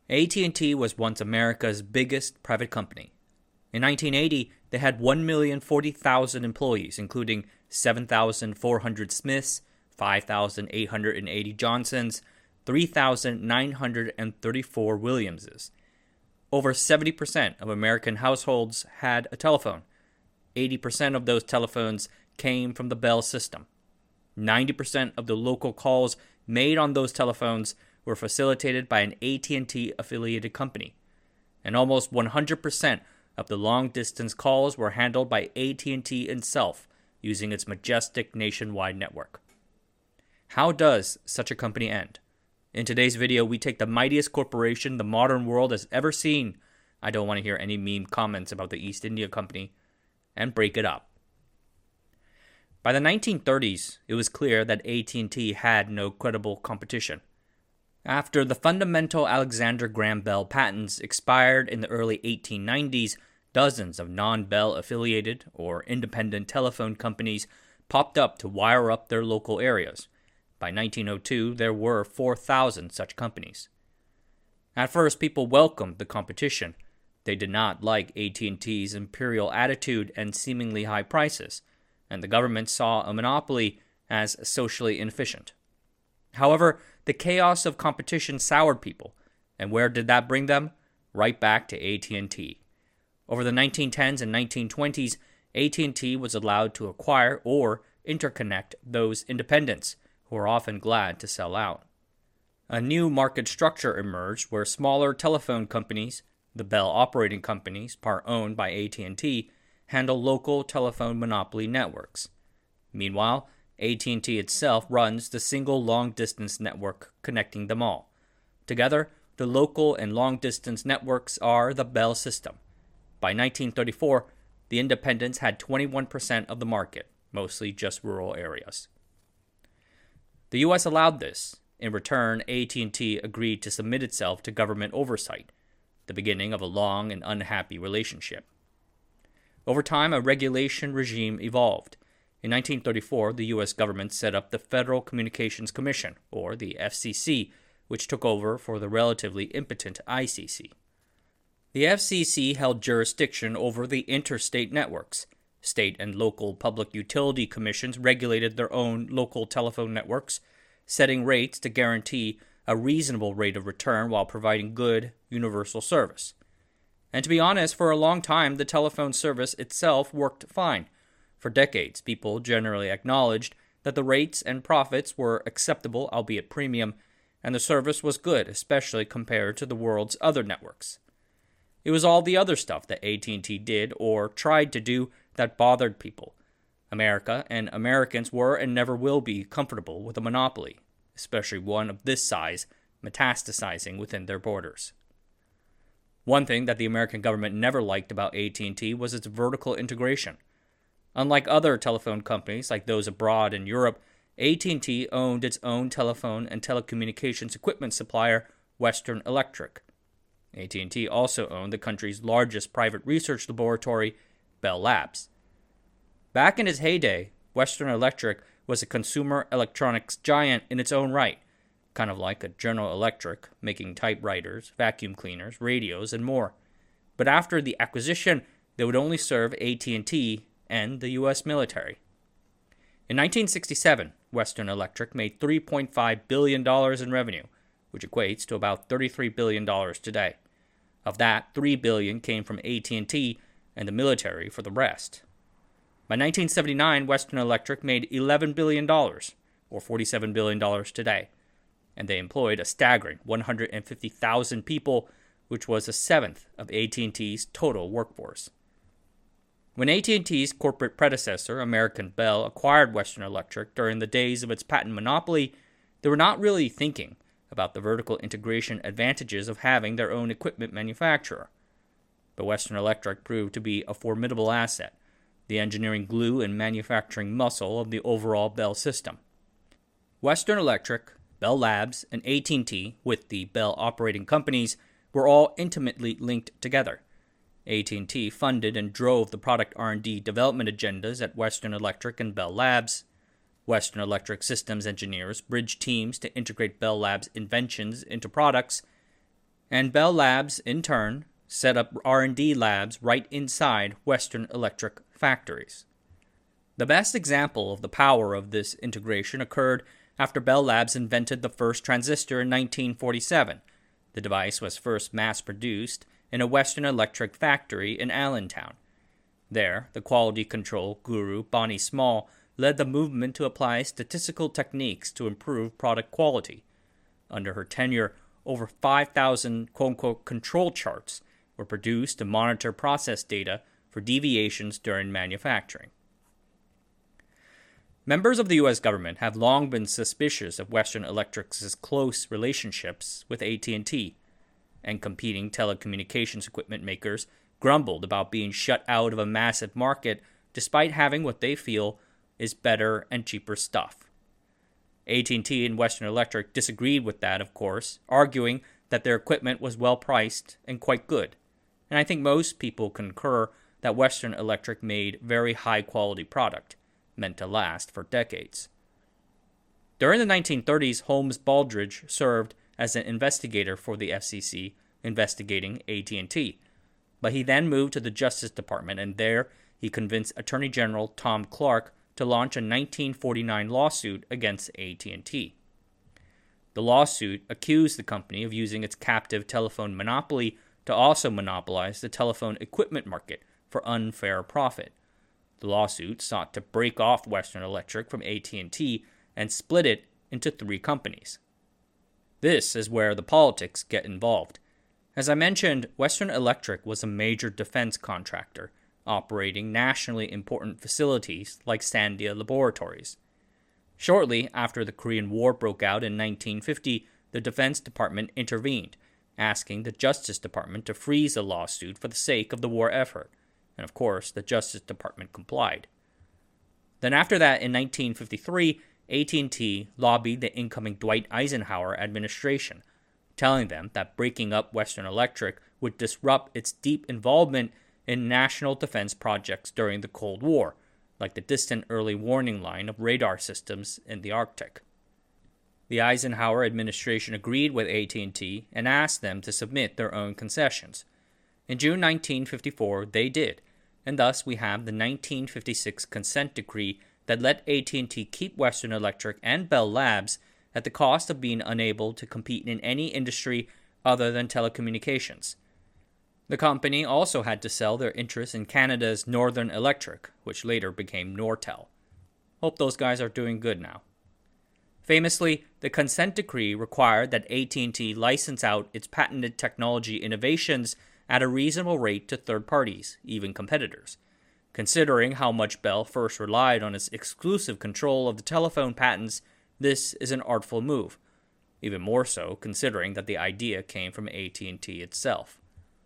AT&T was once America's biggest private company. In 1980, they had 1,040,000 employees, including 7,400 Smiths, 5,880 Johnsons, 3,934 Williamses. Over 70% of American households had a telephone. 80% of those telephones came from the Bell system. 90% of the local calls made on those telephones were facilitated by an AT&T affiliated company. And almost 100% of the long-distance calls were handled by AT&T itself using its majestic nationwide network. How does such a company end? In today's video, we take the mightiest corporation the modern world has ever seen. I don't want to hear any meme comments about the East India Company, and break it up. By the 1930s, it was clear that AT&T had no credible competition. After the fundamental Alexander Graham Bell patents expired in the early 1890s, dozens of non-Bell affiliated or independent telephone companies popped up to wire up their local areas. By 1902, there were 4,000 such companies. At first, people welcomed the competition. They did not like AT&T's imperial attitude and seemingly high prices, and the government saw a monopoly as socially inefficient. However, the chaos of competition soured people, and where did that bring them? Right back to AT&T. Over the 1910s and 1920s, AT&T was allowed to acquire or interconnect those independents, who were often glad to sell out. A new market structure emerged where smaller telephone companies, the Bell operating companies, part owned by AT&T, handle local telephone monopoly networks. Meanwhile, AT&T itself runs the single long-distance network connecting them all. Together, the local and long-distance networks are the Bell system. By 1934, the independents had 21% of the market, mostly just rural areas. The U.S. allowed this. In return, AT&T agreed to submit itself to government oversight, the beginning of a long and unhappy relationship. Over time, a regulation regime evolved. In 1934, the U.S. government set up the Federal Communications Commission, or the FCC, which took over for the relatively impotent ICC. The FCC held jurisdiction over the interstate networks. State and local public utility commissions regulated their own local telephone networks, setting rates to guarantee a reasonable rate of return while providing good, universal service. And to be honest, for a long time, the telephone service itself worked fine. For decades, people generally acknowledged that the rates and profits were acceptable, albeit premium, and the service was good, especially compared to the world's other networks. It was all the other stuff that AT&T did or tried to do that bothered people. America and Americans were and never will be comfortable with a monopoly, especially one of this size metastasizing within their borders. One thing that the American government never liked about AT&T was its vertical integration. Unlike other telephone companies like those abroad in Europe, AT&T owned its own telephone and telecommunications equipment supplier, Western Electric. AT&T also owned the country's largest private research laboratory, Bell Labs. Back in its heyday, Western Electric was a consumer electronics giant in its own right, kind of like a General Electric, making typewriters, vacuum cleaners, radios, and more. But after the acquisition, they would only serve AT&T and the U.S. military. In 1967, Western Electric made $3.5 billion in revenue, which equates to about $33 billion today. Of that, $3 billion came from AT&T and the military for the rest. By 1979, Western Electric made $11 billion, or $47 billion today, and they employed a staggering 150,000 people, which was a seventh of AT&T's total workforce. When AT&T's corporate predecessor, American Bell, acquired Western Electric during the days of its patent monopoly, they were not really thinking about the vertical integration advantages of having their own equipment manufacturer. But Western Electric proved to be a formidable asset, the engineering glue and manufacturing muscle of the overall Bell system. Western Electric, Bell Labs, and AT&T, with the Bell operating companies, were all intimately linked together. AT&T funded and drove the product R&D development agendas at Western Electric and Bell Labs. Western Electric systems engineers bridged teams to integrate Bell Labs' inventions into products. And Bell Labs, in turn, set up R&D labs right inside Western Electric factories. The best example of the power of this integration occurred after Bell Labs invented the first transistor in 1947. The device was first mass-produced in a Western Electric factory in Allentown. There, the quality control guru Bonnie Small led the movement to apply statistical techniques to improve product quality. Under her tenure, over 5,000 quote-unquote control charts were produced to monitor process data for deviations during manufacturing. Members of the U.S. government have long been suspicious of Western Electric's close relationships with AT&T, and competing telecommunications equipment makers grumbled about being shut out of a massive market despite having what they feel is better and cheaper stuff. AT&T and Western Electric disagreed with that, of course, arguing that their equipment was well priced and quite good. And I think most people concur that Western Electric made very high quality product, meant to last for decades. During the 1930s, Holmes Baldrige served as an investigator for the FCC investigating AT&T, but he then moved to the Justice Department, and there he convinced Attorney General Tom Clark to launch a 1949 lawsuit against AT&T. The lawsuit accused the company of using its captive telephone monopoly to also monopolize the telephone equipment market for unfair profit. The lawsuit sought to break off Western Electric from AT&T and split it into 3 companies. This is where the politics get involved. As I mentioned, Western Electric was a major defense contractor, operating nationally important facilities like Sandia Laboratories. Shortly after the Korean War broke out in 1950, the Defense Department intervened, asking the Justice Department to freeze the lawsuit for the sake of the war effort, and of course, the Justice Department complied. Then after that, in 1953, AT&T lobbied the incoming Dwight Eisenhower administration, telling them that breaking up Western Electric would disrupt its deep involvement in national defense projects during the Cold War, like the distant early warning line of radar systems in the Arctic. The Eisenhower administration agreed with AT&T and asked them to submit their own concessions. In June 1954, they did, and thus we have the 1956 consent decree that let AT&T keep Western Electric and Bell Labs at the cost of being unable to compete in any industry other than telecommunications. The company also had to sell their interest in Canada's Northern Electric, which later became Nortel. Hope those guys are doing good now. Famously, the consent decree required that AT&T license out its patented technology innovations at a reasonable rate to third parties, even competitors. Considering how much Bell first relied on its exclusive control of the telephone patents, this is an artful move, even more so considering that the idea came from AT&T itself.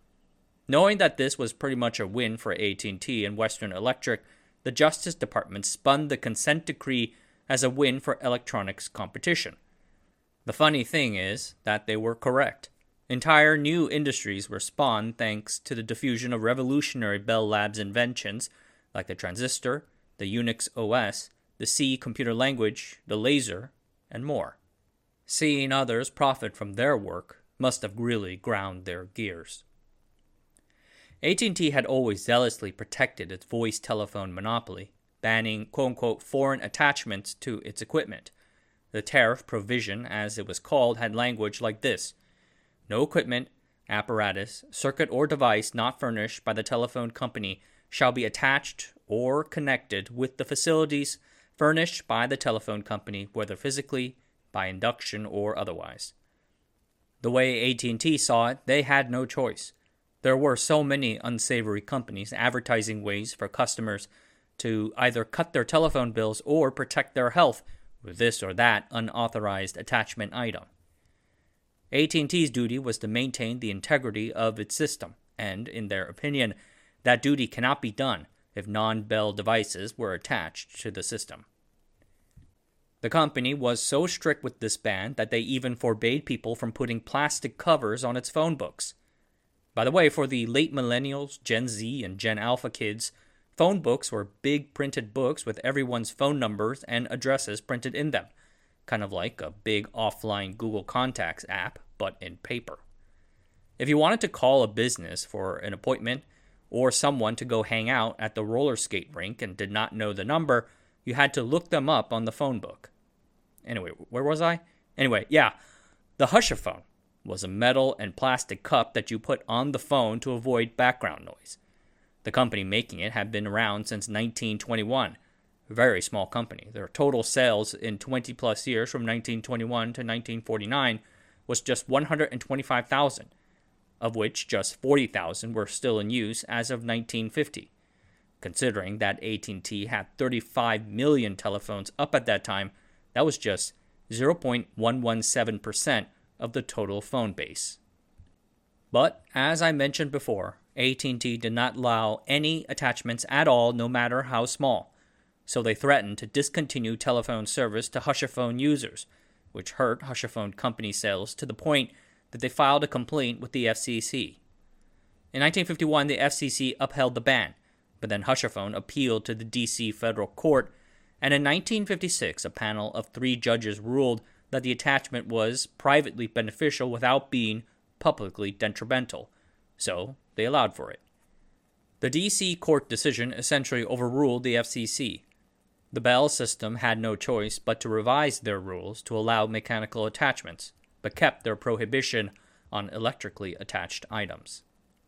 Knowing that this was pretty much a win for AT&T and Western Electric, the Justice Department spun the consent decree as a win for electronics competition. The funny thing is that they were correct. Entire new industries were spawned thanks to the diffusion of revolutionary Bell Labs inventions like the transistor, the Unix OS, the C computer language, the laser, and more. Seeing others profit from their work must have really ground their gears. AT&T had always zealously protected its voice telephone monopoly, banning quote-unquote foreign attachments to its equipment. The tariff provision, as it was called, had language like this: no equipment, apparatus, circuit, or device not furnished by the telephone company shall be attached or connected with the facilities furnished by the telephone company, whether physically, by induction, or otherwise. The way AT&T saw it, they had no choice. There were so many unsavory companies advertising ways for customers to either cut their telephone bills or protect their health with this or that unauthorized attachment item. AT&T's duty was to maintain the integrity of its system, and, in their opinion, that duty cannot be done if non-Bell devices were attached to the system. The company was so strict with this ban that they even forbade people from putting plastic covers on its phone books. By the way, for the late millennials, Gen Z, and Gen Alpha kids, phone books were big printed books with everyone's phone numbers and addresses printed in them, kind of like a big offline Google Contacts app, but in paper. If you wanted to call a business for an appointment or someone to go hang out at the roller skate rink and did not know the number, you had to look them up on the phone book. Anyway, where was I? Anyway, yeah, the Hushaphone was a metal and plastic cup that you put on the phone to avoid background noise. The company making it had been around since 1921. A very small company. Their total sales in 20 plus years from 1921 to 1949 was just 125,000, of which just 40,000 were still in use as of 1950. Considering that AT&T had 35 million telephones up at that time, that was just 0.117% of the total phone base. But, as I mentioned before, AT&T did not allow any attachments at all, no matter how small. So they threatened to discontinue telephone service to Hushaphone users, which hurt Hushaphone company sales to the point that they filed a complaint with the FCC. In 1951, the FCC upheld the ban, but then Hushaphone appealed to the D.C. federal court, and in 1956, a panel of 3 judges ruled that the attachment was privately beneficial without being publicly detrimental, so they allowed for it. The D.C. court decision essentially overruled the FCC. The Bell system had no choice but to revise their rules to allow mechanical attachments, but kept their prohibition on electrically attached items.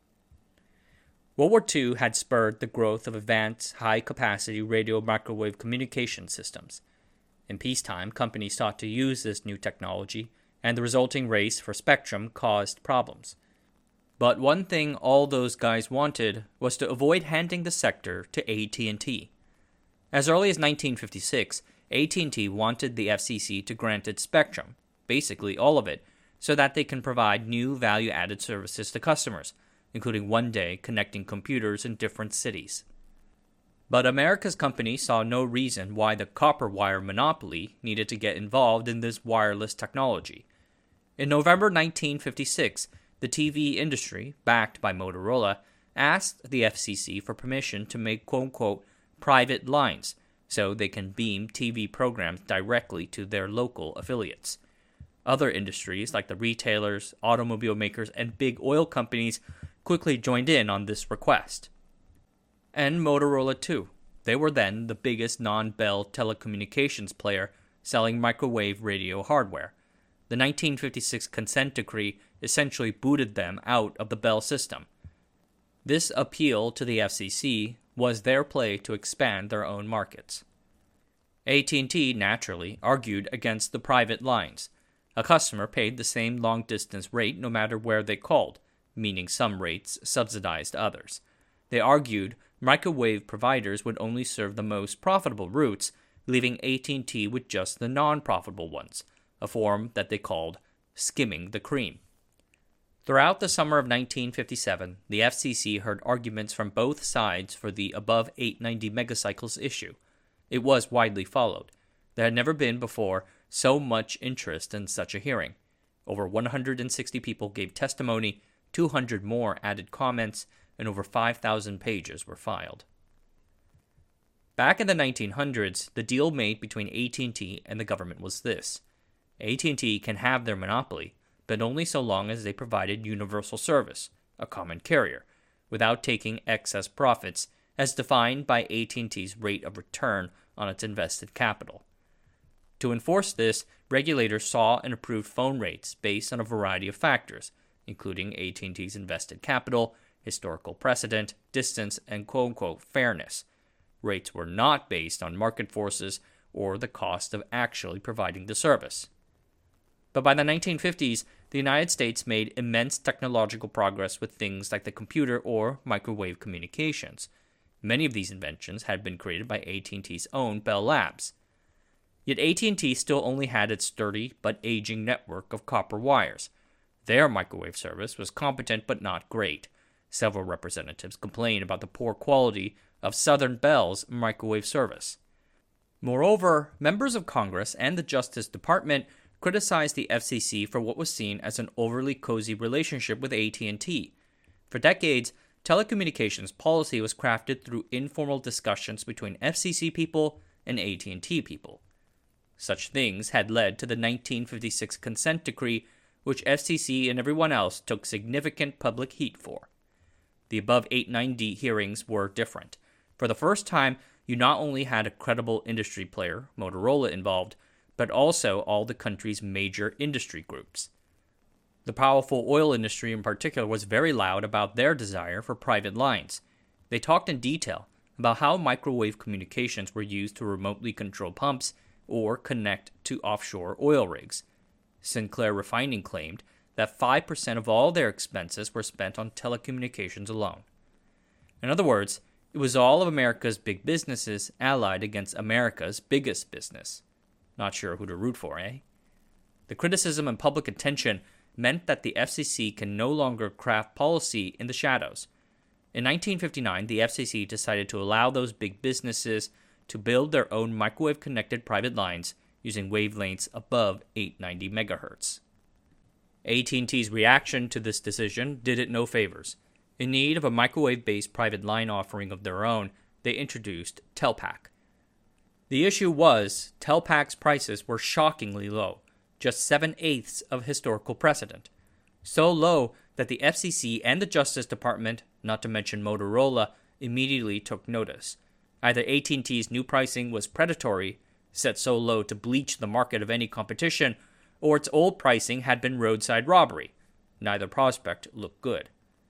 World War II had spurred the growth of advanced, high-capacity radio microwave communication systems. In peacetime, companies sought to use this new technology, and the resulting race for spectrum caused problems. But one thing all those guys wanted was to avoid handing the sector to AT&T. As early as 1956, AT&T wanted the FCC to grant it spectrum, basically all of it, so that they can provide new value-added services to customers, including one day connecting computers in different cities. But America's companies saw no reason why the copper wire monopoly needed to get involved in this wireless technology. In November 1956, the TV industry, backed by Motorola, asked the FCC for permission to make quote-unquote private lines so they can beam TV programs directly to their local affiliates. Other industries like the retailers, automobile makers, and big oil companies quickly joined in on this request. And Motorola too. They were then the biggest non-Bell telecommunications player selling microwave radio hardware. The 1956 consent decree essentially booted them out of the Bell system. This appeal to the FCC was their play to expand their own markets. AT&T naturally argued against the private lines. A customer paid the same long-distance rate no matter where they called, meaning some rates subsidized others. They argued microwave providers would only serve the most profitable routes, leaving AT&T with just the non-profitable ones, a form that they called skimming the cream. Throughout the summer of 1957, the FCC heard arguments from both sides for the above 890 megacycles issue. It was widely followed. There had never been before so much interest in such a hearing. Over 160 people gave testimony, 200 more added comments, and over 5,000 pages were filed. Back in the 1900s, the deal made between AT&T and the government was this. AT&T can have their monopoly, but only so long as they provided universal service, a common carrier, without taking excess profits as defined by AT&T's rate of return on its invested capital. To enforce this, regulators saw and approved phone rates based on a variety of factors, including AT&T's invested capital, historical precedent, distance, and quote-unquote fairness. Rates were not based on market forces or the cost of actually providing the service. But by the 1950s, the United States made immense technological progress with things like the computer or microwave communications. Many of these inventions had been created by AT&T's own Bell Labs. Yet AT&T still only had its sturdy but aging network of copper wires. Their microwave service was competent but not great. Several representatives complained about the poor quality of Southern Bell's microwave service. Moreover, members of Congress and the Justice Department criticized the FCC for what was seen as an overly cozy relationship with AT&T. For decades, telecommunications policy was crafted through informal discussions between FCC people and AT&T people. Such things had led to the 1956 consent decree, which FCC and everyone else took significant public heat for. The above 890 hearings were different. For the first time, you not only had a credible industry player, Motorola, involved, but also all the country's major industry groups. The powerful oil industry in particular was very loud about their desire for private lines. They talked in detail about how microwave communications were used to remotely control pumps or connect to offshore oil rigs. Sinclair Refining claimed that 5% of all their expenses were spent on telecommunications alone. In other words, it was all of America's big businesses allied against America's biggest business. Not sure who to root for, eh? The criticism and public attention meant that the FCC can no longer craft policy in the shadows. In 1959, the FCC decided to allow those big businesses to build their own microwave-connected private lines using wavelengths above 890 megahertz. AT&T's reaction to this decision did it no favors. In need of a microwave-based private line offering of their own, they introduced Telpac. The issue was Telpac's prices were shockingly low, just 7/8 of historical precedent. So low that the FCC and the Justice Department, not to mention Motorola, immediately took notice. Either AT&T's new pricing was predatory, set so low to bleach the market of any competition, or its old pricing had been roadside robbery. Neither prospect looked good.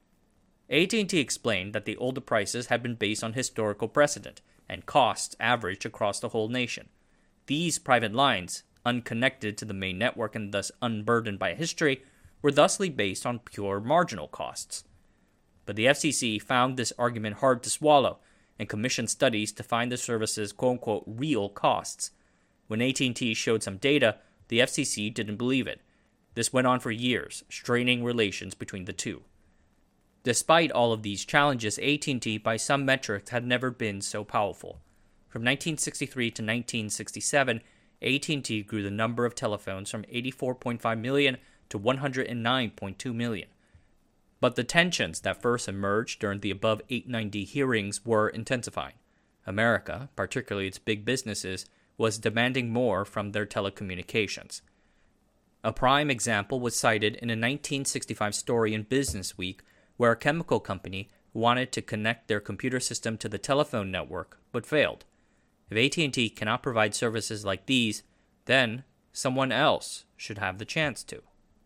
AT&T explained that the older prices had been based on historical precedent and costs averaged across the whole nation. These private lines, unconnected to the main network and thus unburdened by history, were thusly based on pure marginal costs. But the FCC found this argument hard to swallow and commissioned studies to find the service's quote-unquote real costs. When AT&T showed some data, the FCC didn't believe it. This went on for years, straining relations between the two. Despite all of these challenges, AT&T, by some metrics, had never been so powerful. From 1963 to 1967, AT&T grew the number of telephones from 84.5 million to 109.2 million. But the tensions that first emerged during the above 890 hearings were intensifying. America, particularly its big businesses, was demanding more from their telecommunications. A prime example was cited in a 1965 story in Business Week where a chemical company wanted to connect their computer system to the telephone network but failed. If AT&T cannot provide services like these, then someone else should have the chance to.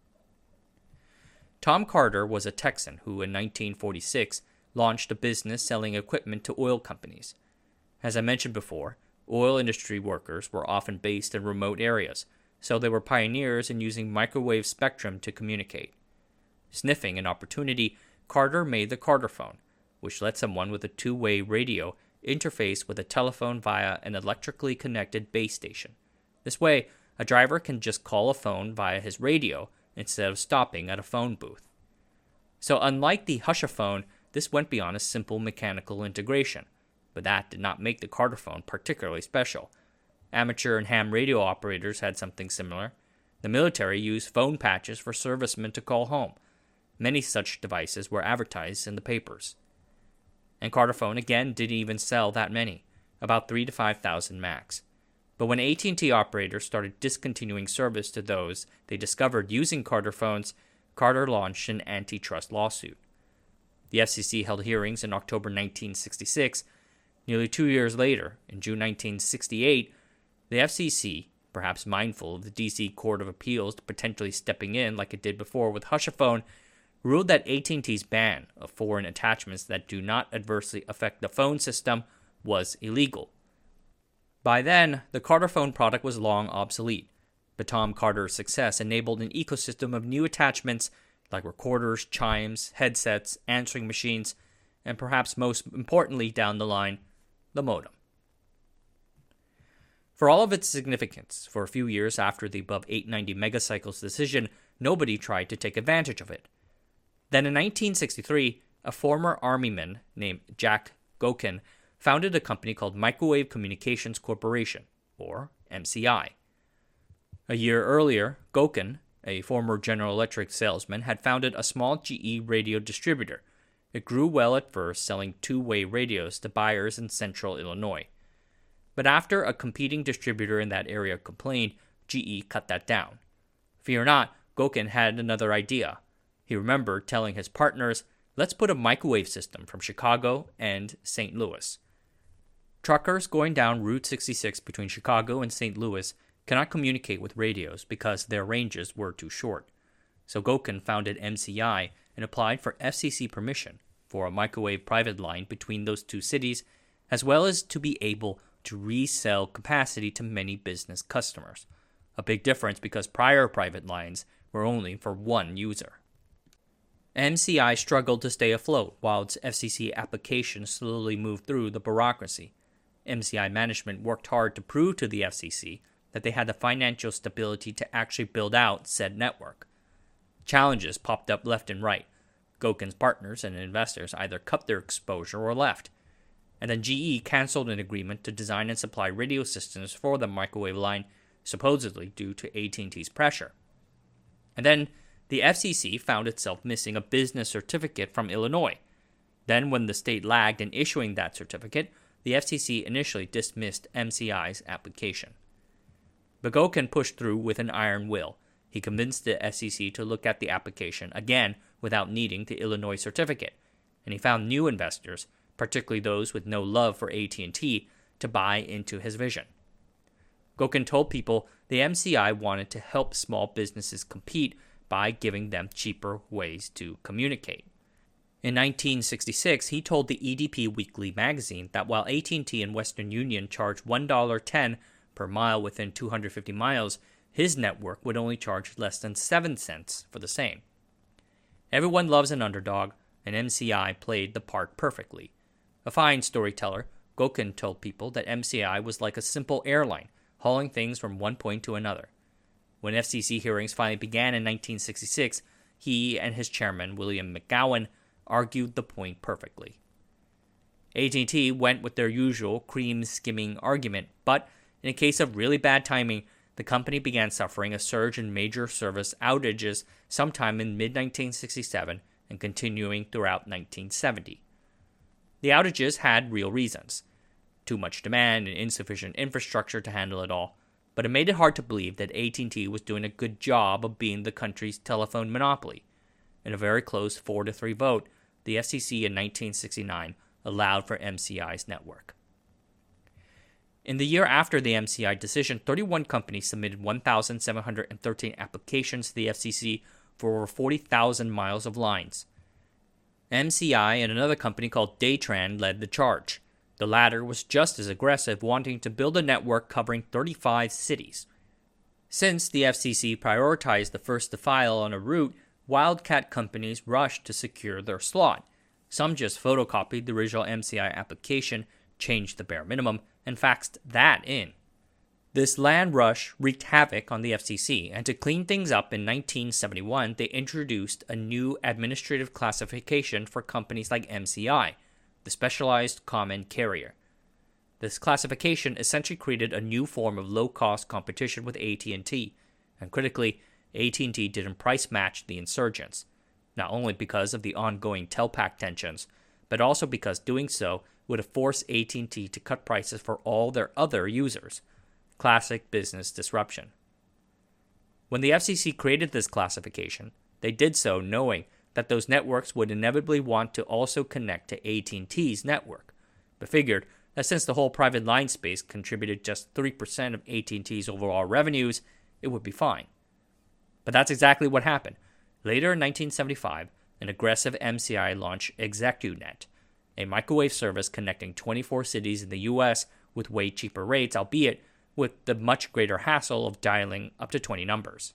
Tom Carter was a Texan who in 1946 launched a business selling equipment to oil companies. As I mentioned before, oil industry workers were often based in remote areas, so they were pioneers in using microwave spectrum to communicate. Sniffing an opportunity, Carter made the Carter phone, which let someone with a two-way radio interface with a telephone via an electrically connected base station. This way, a driver can just call a phone via his radio instead of stopping at a phone booth. So unlike the Hushaphone, this went beyond a simple mechanical integration, but that did not make the Carter phone particularly special. Amateur and ham radio operators had something similar. The military used phone patches for servicemen to call home. Many such devices were advertised in the papers. And Carter phone again didn't even sell that many, about 3,000 to 5,000 max. But when AT&T operators started discontinuing service to those they discovered using Carter phones, Carter launched an antitrust lawsuit. The FCC held hearings in October 1966. Nearly 2 years later, in June 1968, the FCC, perhaps mindful of the D.C. Court of Appeals potentially stepping in like it did before with Hushaphone, ruled that AT&T's ban of foreign attachments that do not adversely affect the phone system was illegal. By then, the Carter phone product was long obsolete, but Tom Carter's success enabled an ecosystem of new attachments like recorders, chimes, headsets, answering machines, and perhaps most importantly down the line, the modem. For all of its significance, for a few years after the above 890 megacycles decision, nobody tried to take advantage of it. Then in 1963, a former Armyman named Jack Gokin founded a company called Microwave Communications Corporation, or MCI. A year earlier, Gokin, a former General Electric salesman, had founded a small GE radio distributor. It grew well at first, selling two-way radios to buyers in central Illinois. But after a competing distributor in that area complained, GE cut that down. Fear not, Gokin had another idea. He remembered telling his partners, "Let's put a microwave system from Chicago and St. Louis." Truckers going down Route 66 between Chicago and St. Louis cannot communicate with radios because their ranges were too short. So Gokin founded MCI and applied for FCC permission for a microwave private line between those two cities, as well as to be able to resell capacity to many business customers. A big difference because prior private lines were only for one user. MCI struggled to stay afloat while its FCC application slowly moved through the bureaucracy. MCI management worked hard to prove to the FCC that they had the financial stability to actually build out said network. Challenges popped up left and right. Gokin's partners and investors either cut their exposure or left. And then GE canceled an agreement to design and supply radio systems for the microwave line, supposedly due to AT&T's pressure. And then the FCC found itself missing a business certificate from Illinois. Then, when the state lagged in issuing that certificate, the FCC initially dismissed MCI's application. But Gokin pushed through with an iron will. He convinced the FCC to look at the application again without needing the Illinois certificate, and he found new investors, particularly those with no love for AT&T, to buy into his vision. Gokin told people the MCI wanted to help small businesses compete by giving them cheaper ways to communicate. In 1966, he told the EDP Weekly magazine that while AT&T and Western Union charged $1.10 per mile within 250 miles, his network would only charge less than 7 cents for the same. Everyone loves an underdog, and MCI played the part perfectly. A fine storyteller, Gokin told people that MCI was like a simple airline, hauling things from one point to another. When FCC hearings finally began in 1966, he and his chairman, William McGowan, argued the point perfectly. AT&T went with their usual cream-skimming argument, but in a case of really bad timing, the company began suffering a surge in major service outages sometime in mid-1967 and continuing throughout 1970. The outages had real reasons: too much demand and insufficient infrastructure to handle it all, but it made it hard to believe that AT&T was doing a good job of being the country's telephone monopoly. In a very close 4-3 vote, the FCC in 1969 allowed for MCI's network. In the year after the MCI decision, 31 companies submitted 1,713 applications to the FCC for over 40,000 miles of lines. MCI and another company called Daytran led the charge. The latter was just as aggressive, wanting to build a network covering 35 cities. Since the FCC prioritized the first to file on a route, wildcat companies rushed to secure their slot. Some just photocopied the original MCI application, changed the bare minimum, and faxed that in. This land rush wreaked havoc on the FCC, and to clean things up in 1971, they introduced a new administrative classification for companies like MCI, the Specialized Common Carrier. This classification essentially created a new form of low-cost competition with AT&T, and critically, AT&T didn't price match the insurgents, not only because of the ongoing Telpac tensions, but also because doing so would have forced AT&T to cut prices for all their other users. Classic business disruption. When the FCC created this classification, they did so knowing that those networks would inevitably want to also connect to AT&T's network, but figured that since the whole private line space contributed just 3% of AT&T's overall revenues, it would be fine. But that's exactly what happened. Later in 1975, an aggressive MCI launched ExecuNet, a microwave service connecting 24 cities in the U.S. with way cheaper rates, albeit with the much greater hassle of dialing up to 20 numbers.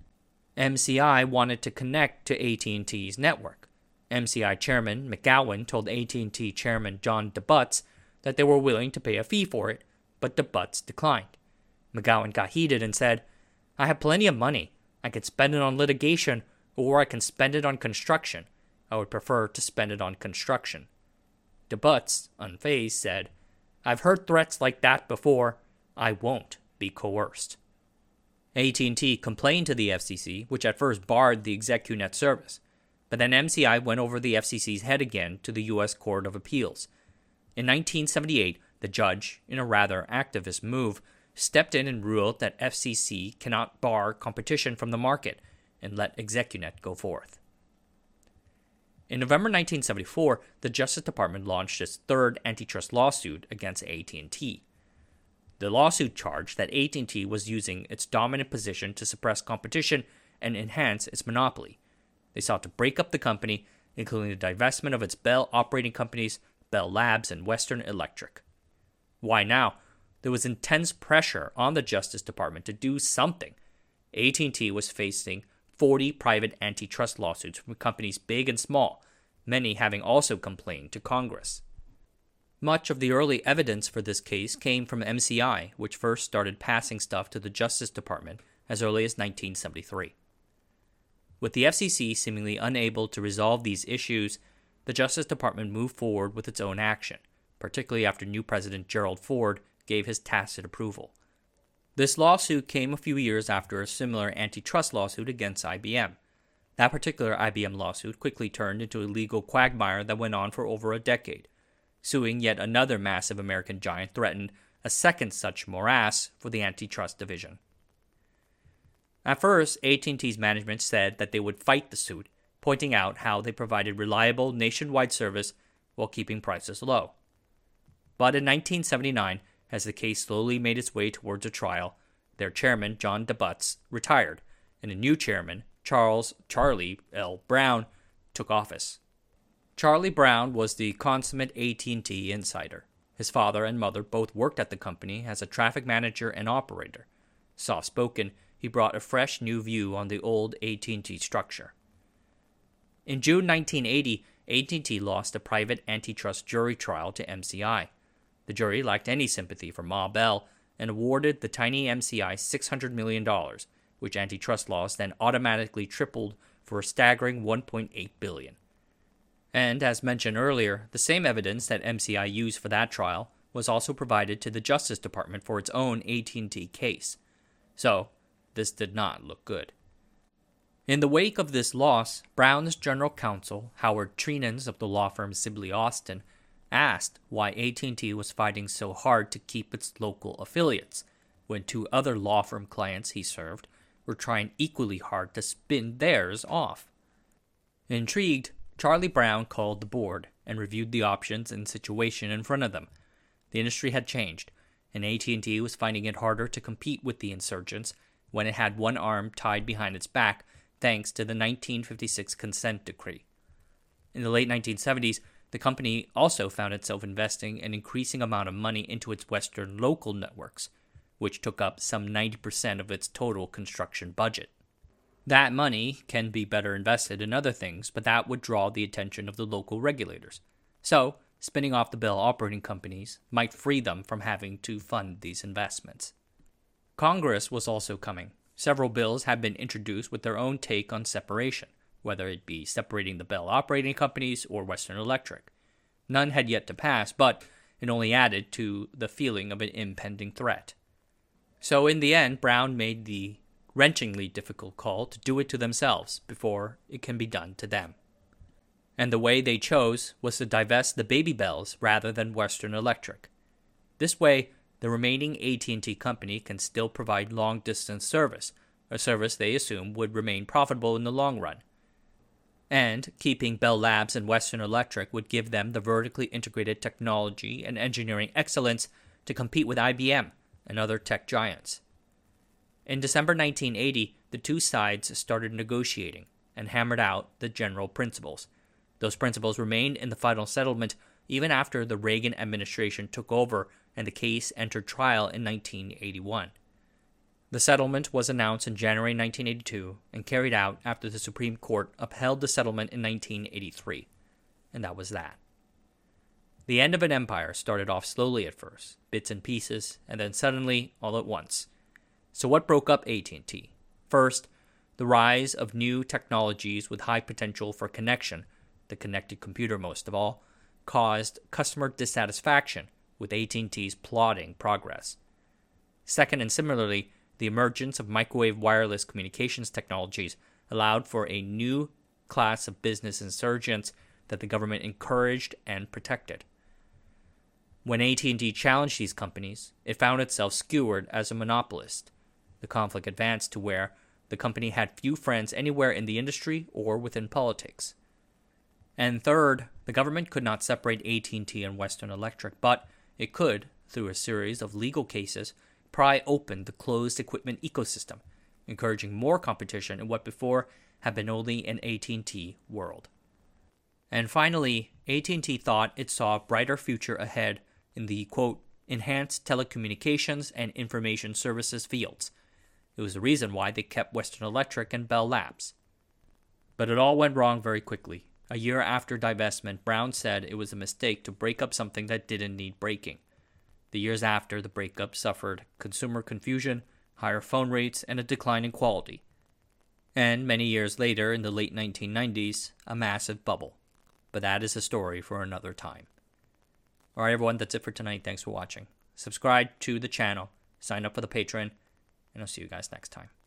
MCI wanted to connect to AT&T's network. MCI chairman McGowan told AT&T chairman John DeButz that they were willing to pay a fee for it, but DeButz declined. McGowan got heated and said, "I have plenty of money. I can spend it on litigation, or I can spend it on construction. I would prefer to spend it on construction." DeButz, unfazed, said, "I've heard threats like that before. I won't be coerced." AT&T complained to the FCC, which at first barred the ExecuNet service, but then MCI went over the FCC's head again to the U.S. Court of Appeals. In 1978, the judge, in a rather activist move, stepped in and ruled that FCC cannot bar competition from the market, and let Execunet go forth. In November 1974, the Justice Department launched its third antitrust lawsuit against AT&T. The lawsuit charged that AT&T was using its dominant position to suppress competition and enhance its monopoly. They sought to break up the company, including the divestment of its Bell operating companies, Bell Labs and Western Electric. Why now? There was intense pressure on the Justice Department to do something. AT&T was facing 40 private antitrust lawsuits from companies big and small, many having also complained to Congress. Much of the early evidence for this case came from MCI, which first started passing stuff to the Justice Department as early as 1973. With the FCC seemingly unable to resolve these issues, the Justice Department moved forward with its own action, particularly after new President Gerald Ford gave his tacit approval. This lawsuit came a few years after a similar antitrust lawsuit against IBM. That particular IBM lawsuit quickly turned into a legal quagmire that went on for over a decade. Suing yet another massive American giant threatened a second such morass for the antitrust division. At first, AT&T's management said that they would fight the suit, pointing out how they provided reliable nationwide service while keeping prices low. But in 1979, as the case slowly made its way towards a trial, their chairman, John DeButz, retired, and a new chairman, Charlie L. Brown, took office. Charlie Brown was the consummate AT&T insider. His father and mother both worked at the company as a traffic manager and operator. Soft-spoken, he brought a fresh new view on the old AT&T structure. In June 1980, AT&T lost a private antitrust jury trial to MCI. The jury lacked any sympathy for Ma Bell and awarded the tiny MCI $600 million, which antitrust laws then automatically tripled for a staggering $1.8 billion. And, as mentioned earlier, the same evidence that MCI used for that trial was also provided to the Justice Department for its own AT&T case. So, this did not look good. In the wake of this loss, Brown's general counsel, Howard Trenans of the law firm Sibley Austin, asked why AT&T was fighting so hard to keep its local affiliates, when two other law firm clients he served were trying equally hard to spin theirs off. Intrigued, Charlie Brown called the board and reviewed the options and situation in front of them. The industry had changed, and AT&T was finding it harder to compete with the insurgents when it had one arm tied behind its back thanks to the 1956 consent decree. In the late 1970s, the company also found itself investing an increasing amount of money into its Western local networks, which took up some 90% of its total construction budget. That money can be better invested in other things, but that would draw the attention of the local regulators. So, spinning off the Bell operating companies might free them from having to fund these investments. Congress was also coming. Several bills had been introduced with their own take on separation, whether it be separating the Bell operating companies or Western Electric. None had yet to pass, but it only added to the feeling of an impending threat. So in the end, Brown made the wrenchingly difficult call to do it to themselves before it can be done to them. And the way they chose was to divest the baby Bells rather than Western Electric. This way, the remaining AT&T company can still provide long-distance service, a service they assume would remain profitable in the long run. And keeping Bell Labs and Western Electric would give them the vertically integrated technology and engineering excellence to compete with IBM and other tech giants. In December 1980, the two sides started negotiating and hammered out the general principles. Those principles remained in the final settlement even after the Reagan administration took over and the case entered trial in 1981. The settlement was announced in January 1982 and carried out after the Supreme Court upheld the settlement in 1983. And that was that. The end of an empire started off slowly at first, bits and pieces, and then suddenly, all at once. So what broke up AT&T? First, the rise of new technologies with high potential for connection, the connected computer most of all, caused customer dissatisfaction with AT&T's plodding progress. Second, and similarly, the emergence of microwave wireless communications technologies allowed for a new class of business insurgents that the government encouraged and protected. When AT&T challenged these companies, it found itself skewered as a monopolist. The conflict advanced to where The company had few friends anywhere in the industry or within politics. And third, the government could not separate AT&T and Western Electric, but it could, through a series of legal cases, pry open the closed equipment ecosystem, encouraging more competition in what before had been only an AT&T world. And finally, AT&T thought it saw a brighter future ahead in the, quote, enhanced telecommunications and information services fields. It was the reason why they kept Western Electric and Bell Labs. But it all went wrong very quickly. A year after divestment, Brown said it was a mistake to break up something that didn't need breaking. The years after the breakup suffered consumer confusion, higher phone rates, and a decline in quality. And many years later, in the late 1990s, a massive bubble. But that is a story for another time. Alright everyone, that's it for tonight. Thanks for watching. Subscribe to the channel, sign up for the Patreon, and I'll see you guys next time.